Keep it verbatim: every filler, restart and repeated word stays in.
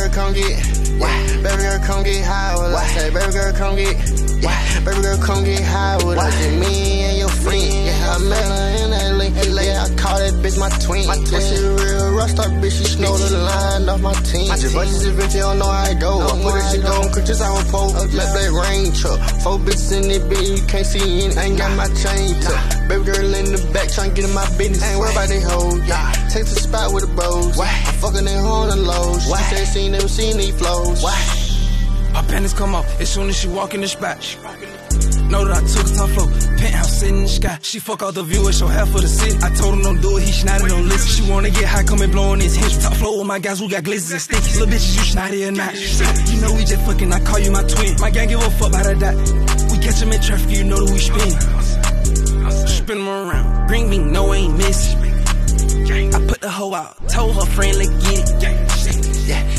girl, come get. Yeah. Baby girl, come get high with us. Say, baby girl, come get. Yeah. Baby girl, come get high with us. Just me and your friend. Yeah, I met her in L A. Yeah, I call that bitch my twin. My twin. That shit real rock star bitch. She know the line off my team. Just budget this bitch, you don't know how it go. I'm with this shit gon' cook just how I pole. Let that rain truck. Four bitches in this bitch, you can't see in. Ain't got my chain tuck. Baby girl in the back, tryna get in my business. Ain't worried about they hoes. Yeah. Take the spot with the bros. I'm fucking that hoe on the lows. She said she ain't never seen these flows. Her panties come off as soon as she walk in the spot. Know that I took a top floor, penthouse sitting in the sky. She fuck out the view and show half of the city. I told him don't do it, he snotty, don't listen. She wanna get high, come and blow on his hinge. Top floor with my guys, we got glizzards and sticks. Little bitches, you snotty or not? You know we just fucking, I call you my twin. My gang give a fuck about that. We catch him in traffic, you know that we spin. Spin him around, bring me, no ain't missing. I put the hoe out, told her friend, let's get it. Yeah.